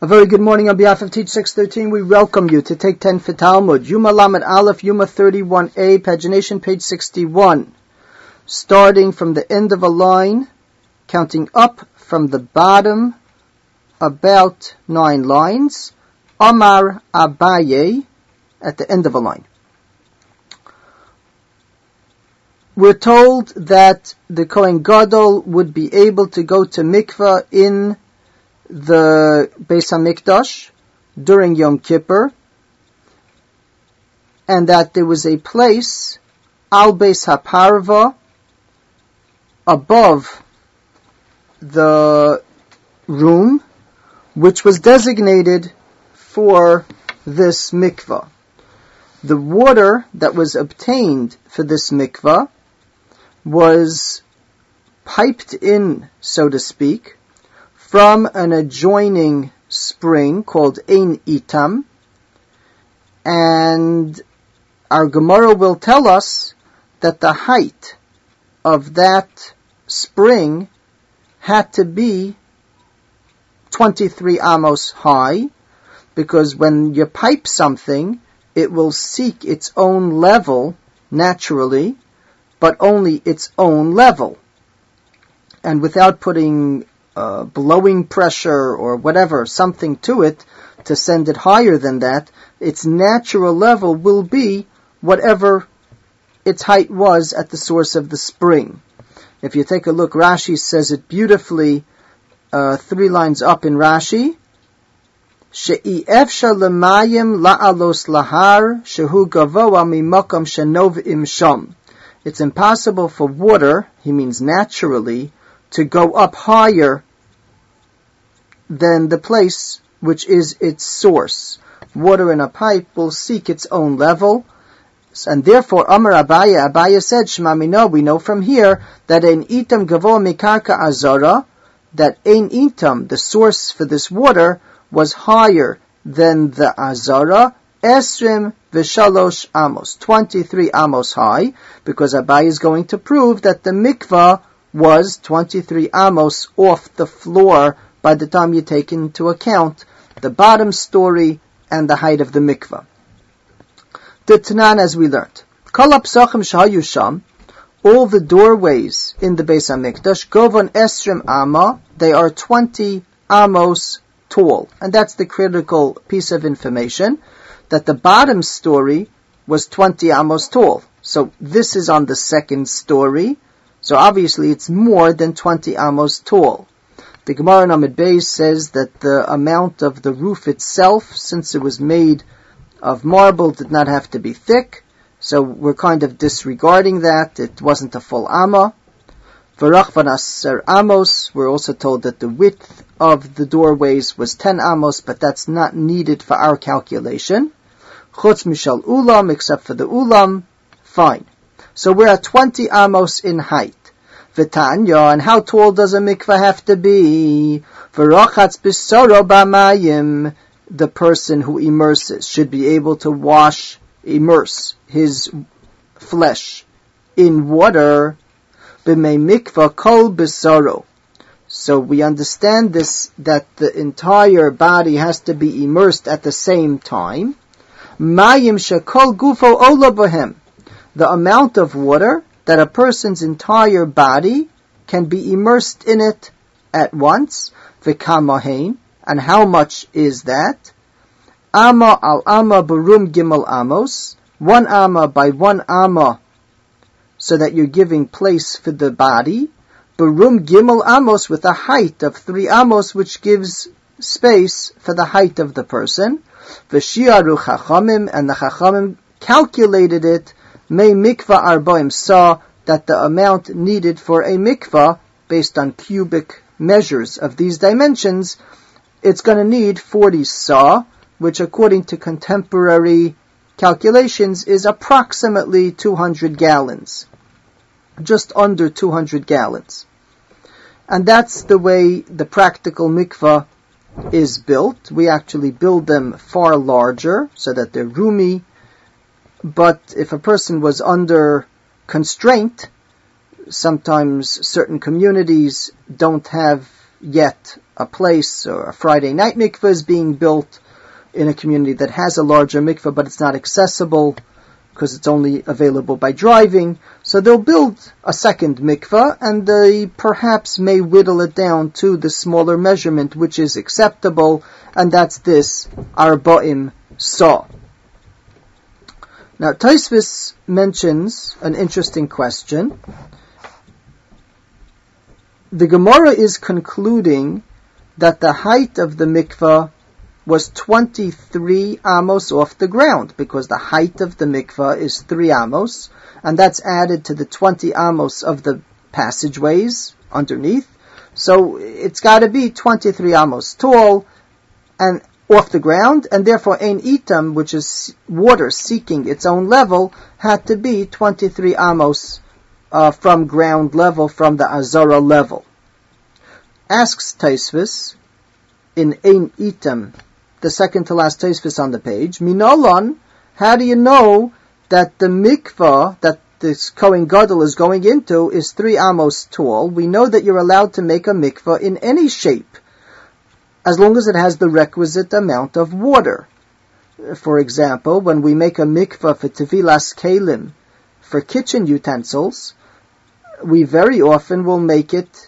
A very good morning on behalf of Teach 613. We welcome you to take 10 for Talmud. Yuma Lamed Aleph, Yuma 31a, pagination page 61. Starting from the end of a line, counting up from the bottom about 9 lines. Amar Abaye, at the end of a line. We're told that the Kohen Gadol would be able to go to mikvah in the Beis HaMikdash during Yom Kippur, and that there was a place, Al Beis HaParva, above the room, which was designated for this mikvah. The water that was obtained for this mikvah was piped in, so to speak, from an adjoining spring called Ein Itam, and our Gemara will tell us that the height of that spring had to be 23 amos high, because when you pipe something, it will seek its own level naturally, but only its own level. And without putting blowing pressure or whatever, something to it to send it higher than that, its natural level will be whatever its height was at the source of the spring. If you take a look, Rashi says it beautifully, 3 lines up in Rashi, She'i efshar l'mayim la'alos lahar shehu gavoa mimakam shenov'im sham. It's impossible for water, he means naturally, to go up higher than the place which is its source. Water in a pipe will seek its own level, and therefore Amar Abaya said, Shema Mino, we know from here that Ein Itam Gavo Mikarka Azara, that Ein Itam, the source for this water, was higher than the Azara, Esrim V'Shalosh Amos, 23 amos high, because Abai is going to prove that the mikvah was 23 amos off the floor by the time you take into account the bottom story and the height of the mikvah. The Tanan, as we learned, Kol ha'psachim shahayu sham, all the doorways in the Beis HaMikdash, Govon Esrim Amma, they are 20 amos tall. And that's the critical piece of information, that the bottom story was 20 amos tall. So this is on the second story, so obviously it's more than 20 amos tall. The Gemara in Amud Beis says that the amount of the roof itself, since it was made of marble, did not have to be thick, so we're kind of disregarding that. It wasn't a full amma. V'rachvan aser amos, we're also told that the width of the doorways was 10 amos, but that's not needed for our calculation. Chutz mishal ulam, except for the ulam, fine. So we're at 20 amos in height. V'tanya, and how tall does a mikvah have to be? V'rachatz b'soro b'mayim, the person who immerses should be able to immerse his flesh in water. B'mei mikvah kol b'soro. So we understand this, that the entire body has to be immersed at the same time. Mayim shekol gufo ola b'hem, the amount of water that a person's entire body can be immersed in it at once. V'kamahein, and how much is that? Amma al amma barum gimel amos, 1 amma by 1 amma, so that you're giving place for the body. Barum gimel amos, with a height of 3 amos, which gives space for the height of the person. V'shiaru chachamim, and the chachamim calculated it, May mikvah arbaim sa, that the amount needed for a mikvah, based on cubic measures of these dimensions, it's going to need 40 sa, which according to contemporary calculations is approximately 200 gallons. Just under 200 gallons. And that's the way the practical mikvah is built. We actually build them far larger, so that they're roomy. But if a person was under constraint, sometimes certain communities don't have yet a place or a Friday night mikveh is being built in a community that has a larger mikveh, but it's not accessible because it's only available by driving. So they'll build a second mikveh, and they perhaps may whittle it down to the smaller measurement which is acceptable, and that's this arba'im sa. Now, Tosfos mentions an interesting question. The Gemara is concluding that the height of the mikveh was 23 amos off the ground, because the height of the mikveh is 3 amos, and that's added to the 20 amos of the passageways underneath. So it's got to be 23 amos tall and off the ground, and therefore ein itam, which is water seeking its own level, had to be 23 amos from ground level, from the Azara level. Asks Tosfos in ein itam, the second to last Tosfos on the page, Minolon, how do you know that the mikvah that this Kohen Gadol is going into is 3 amos tall? We know that you're allowed to make a mikvah in any shape, as long as it has the requisite amount of water. For example, when we make a mikvah for tevilas kelim, for kitchen utensils, we very often will make it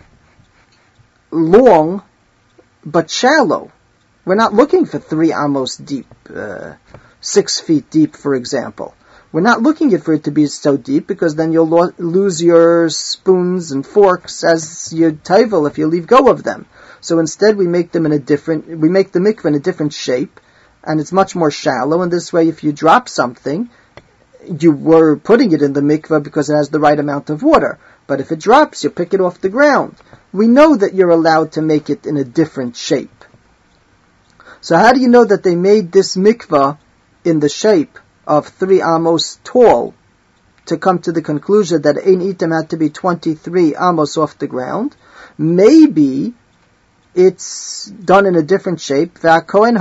long but shallow. We're not looking for 3 amos deep, 6 feet deep, for example. We're not looking for it to be so deep, because then you'll lose your spoons and forks as your taivel if you leave go of them. So instead we make the mikveh in a different shape, and it's much more shallow, and this way if you drop something, you were putting it in the mikveh because it has the right amount of water. But if it drops, you pick it off the ground. We know that you're allowed to make it in a different shape. So how do you know that they made this mikveh in the shape of 3 amos tall, to come to the conclusion that ein itam had to be 23 amos off the ground? Maybe it's done in a different shape. And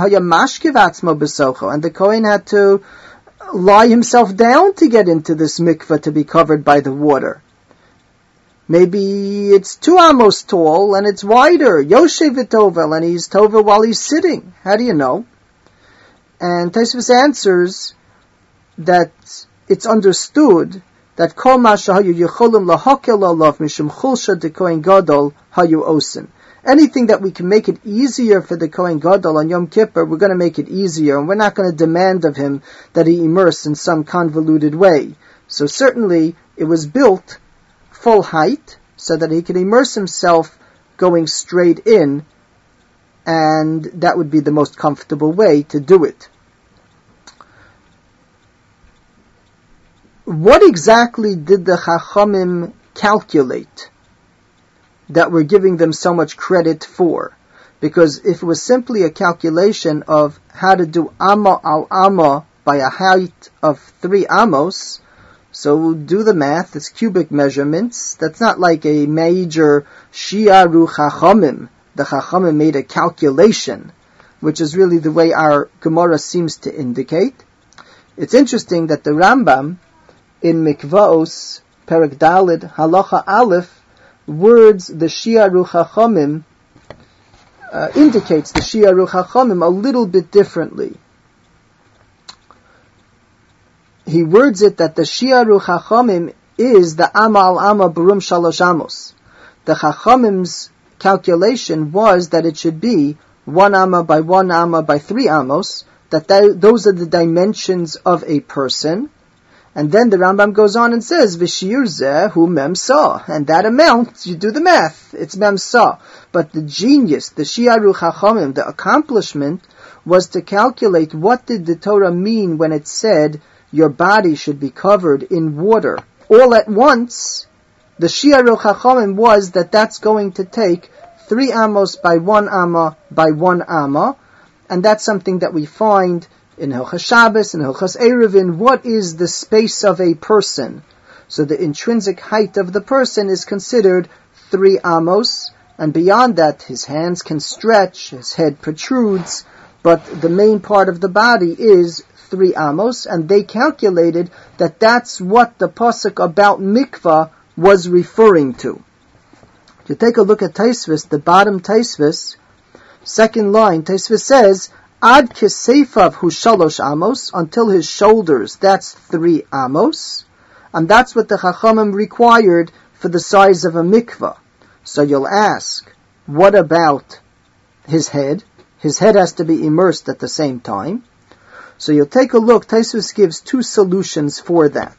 the Kohen had to lie himself down to get into this mikveh to be covered by the water. Maybe it's 2 amos tall and it's wider. Yoshev v'tovel, and he's tovel while he's sitting. How do you know? And Tosfos answers that it's understood that kol ma shehayu yecholim lahakel alav mishum chulsha de Kohen Gadol hayu osin. Anything that we can make it easier for the Kohen Gadol on Yom Kippur, we're going to make it easier, and we're not going to demand of him that he immerse in some convoluted way. So certainly it was built full height so that he can immerse himself going straight in, and that would be the most comfortable way to do it. What exactly did the Chachamim calculate that we're giving them so much credit for? Because if it was simply a calculation of how to do amma al amma by a height of 3 amos, so do the math, it's cubic measurements. That's not like a major shiaru chachamim. The chachamim made a calculation, which is really the way our Gemara seems to indicate. It's interesting that the Rambam in Mikvaos, Perek Daled, Halacha Aleph, words the shiaru chachamim, indicates the shiaru chachamim a little bit differently. He words it that the shiaru chachamim is the amma al amma barum shalosh amos. The chachamim's calculation was that it should be 1 amma by 1 amma by 3 amos, those are the dimensions of a person. And then the Rambam goes on and says, V'shir zeh hu mem sa. And that amount, you do the math, it's mem sa. But the genius, the shiaru chachamim, the accomplishment, was to calculate what did the Torah mean when it said your body should be covered in water all at once. The shiaru chachamim was that that's going to take 3 amos by 1 amma by 1 amma, and that's something that we find in Hilchas Shabbos and Hilchas Eruvin. What is the space of a person? So the intrinsic height of the person is considered 3 amos, and beyond that his hands can stretch, his head protrudes, but the main part of the body is 3 amos, and they calculated that that's what the pasuk about mikvah was referring to. You take a look at Taisvis, the bottom Taisvis, second line, Taisvis says, Ad kiseifav hu shalosh amos, until his shoulders, that's 3 amos. And that's what the Chachamim required for the size of a mikvah. So you'll ask, what about his head? His head has to be immersed at the same time. So you'll take a look, Taisvis gives 2 solutions for that.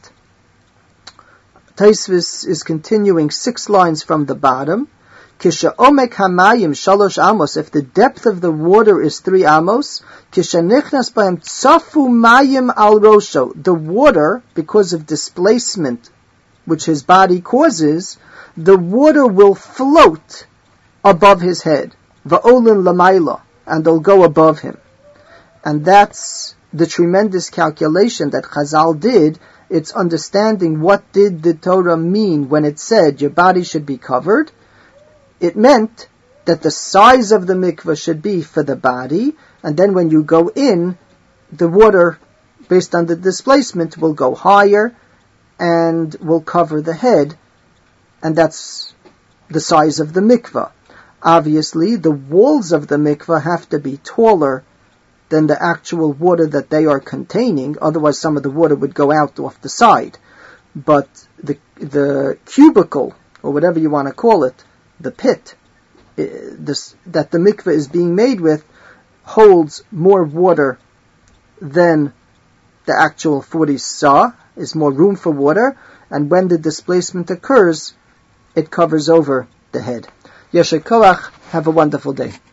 Taisvis is continuing 6 lines from the bottom. Kisha omek hamayim shalosh amos, if the depth of the water is 3 amos, kisha nichnas b'hem tzafu mayim al rosho, the water, because of displacement which his body causes, the water will float above his head, va'olin lamayla, and they'll go above him. And that's the tremendous calculation that Chazal did. It's understanding what did the Torah mean when it said your body should be covered. It meant that the size of the mikveh should be for the body, and then when you go in, the water, based on the displacement, will go higher and will cover the head, and that's the size of the mikveh. Obviously, the walls of the mikveh have to be taller than the actual water that they are containing, otherwise some of the water would go out off the side. But the cubicle, or whatever you want to call it, the pit that the mikveh is being made with, holds more water than the actual 40 sah, is more room for water, and when the displacement occurs, it covers over the head. Yesher Koach, have a wonderful day.